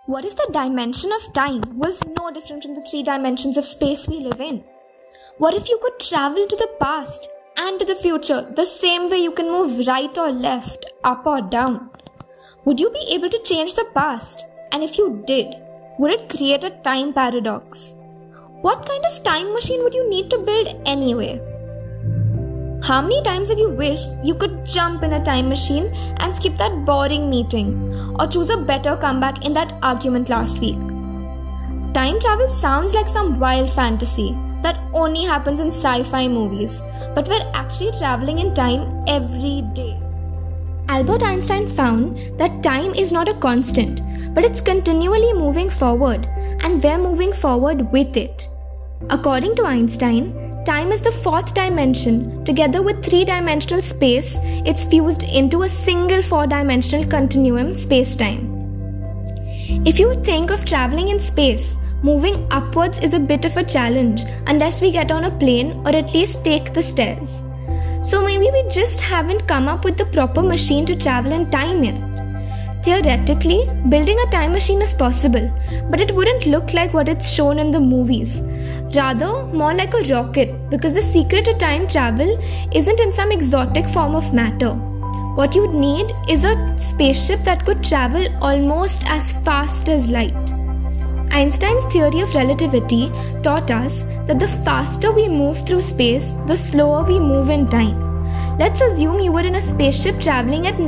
What if the dimension of time was no different from the 3 dimensions of space we live in? What if you could travel to the past and to the future the same way you can move right or left, up or down? Would you be able to change the past? And if you did, would it create a time paradox? What kind of time machine would you need to build anyway? How many times have you wished you could jump in a time machine and skip that boring meeting, or choose a better comeback in that argument last week? Time travel sounds like some wild fantasy that only happens in sci-fi movies, but we're actually traveling in time every day. Albert Einstein found that time is not a constant, but it's continually moving forward, and we're moving forward with it. According to Einstein, time is the 4th dimension. Together with 3-dimensional space, it's fused into a single 4-dimensional continuum space-time. If you think of traveling in space, moving upwards is a bit of a challenge unless we get on a plane or at least take the stairs. So maybe we just haven't come up with the proper machine to travel in time yet. Theoretically, building a time machine is possible, but it wouldn't look like what it's shown in the movies. Rather, more like a rocket, because the secret to time travel isn't in some exotic form of matter. What you'd need is a spaceship that could travel almost as fast as light. Einstein's theory of relativity taught us that the faster we move through space, the slower we move in time. Let's assume you were in a spaceship traveling at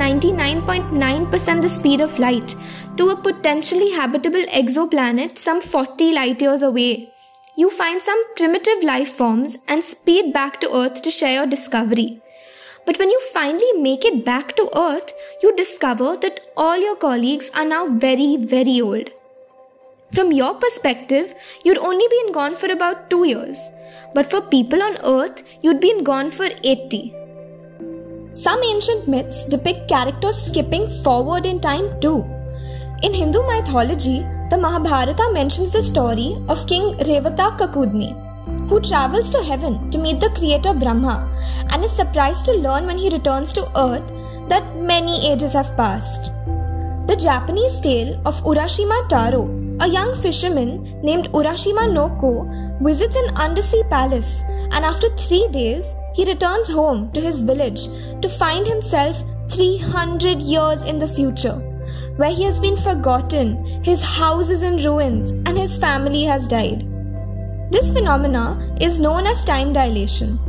99.9% the speed of light to a potentially habitable exoplanet some 40 light years away. You find some primitive life forms and speed back to Earth to share your discovery. But when you finally make it back to Earth, you discover that all your colleagues are now very, very old. From your perspective, you'd only been gone for about 2 years. But for people on Earth, you'd been gone for 80. Some ancient myths depict characters skipping forward in time too. In Hindu mythology, the Mahabharata mentions the story of King Revata Kakudni, who travels to heaven to meet the creator Brahma and is surprised to learn when he returns to earth that many ages have passed. The Japanese tale of Urashima Taro, a young fisherman named Urashima no Ko, visits an undersea palace, and after 3 days, he returns home to his village to find himself 300 years in the future, where he has been forgotten, his house is in ruins, and his family has died. This phenomena is known as time dilation.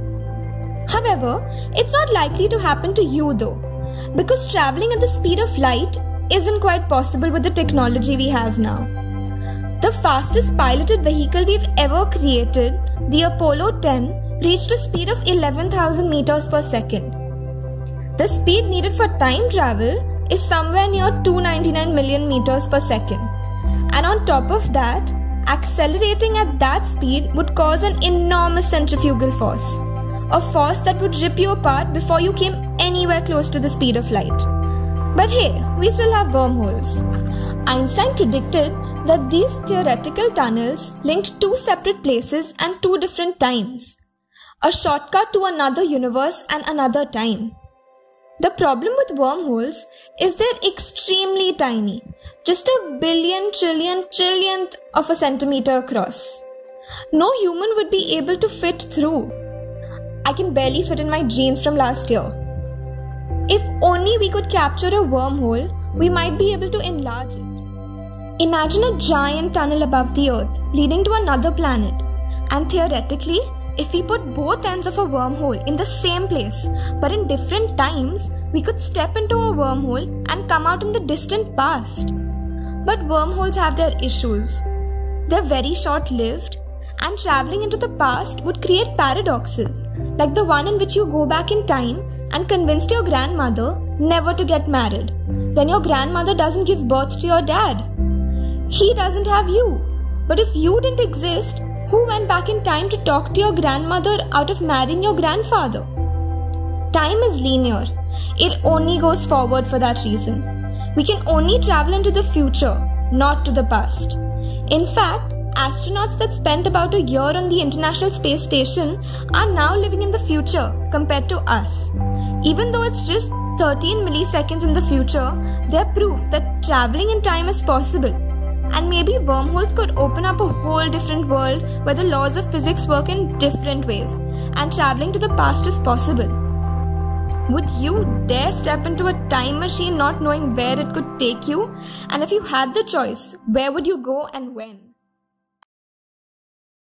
However, it's not likely to happen to you though, because traveling at the speed of light isn't quite possible with the technology we have now. The fastest piloted vehicle we've ever created, the Apollo 10, reached a speed of 11,000 meters per second. The speed needed for time travel is somewhere near 299 million meters per second. And on top of that, accelerating at that speed would cause an enormous centrifugal force, a force that would rip you apart before you came anywhere close to the speed of light. But hey, we still have wormholes. Einstein predicted that these theoretical tunnels linked 2 separate places and 2 different times, a shortcut to another universe and another time. The problem with wormholes is they're extremely tiny, just a billion, trillion, trillionth of a centimeter across. No human would be able to fit through. I can barely fit in my jeans from last year. If only we could capture a wormhole, we might be able to enlarge it. Imagine a giant tunnel above the Earth leading to another planet, and theoretically, if we put both ends of a wormhole in the same place, but in different times, we could step into a wormhole and come out in the distant past. But wormholes have their issues. They're very short-lived, and traveling into the past would create paradoxes, like the one in which you go back in time and convinced your grandmother never to get married. Then your grandmother doesn't give birth to your dad. He doesn't have you. But if you didn't exist, who went back in time to talk to your grandmother out of marrying your grandfather? Time is linear. It only goes forward for that reason. We can only travel into the future, not to the past. In fact, astronauts that spent about a year on the International Space Station are now living in the future compared to us. Even though it's just 13 milliseconds in the future, they're proof that traveling in time is possible. And maybe wormholes could open up a whole different world where the laws of physics work in different ways, and traveling to the past is possible. Would you dare step into a time machine not knowing where it could take you? And if you had the choice, where would you go and when?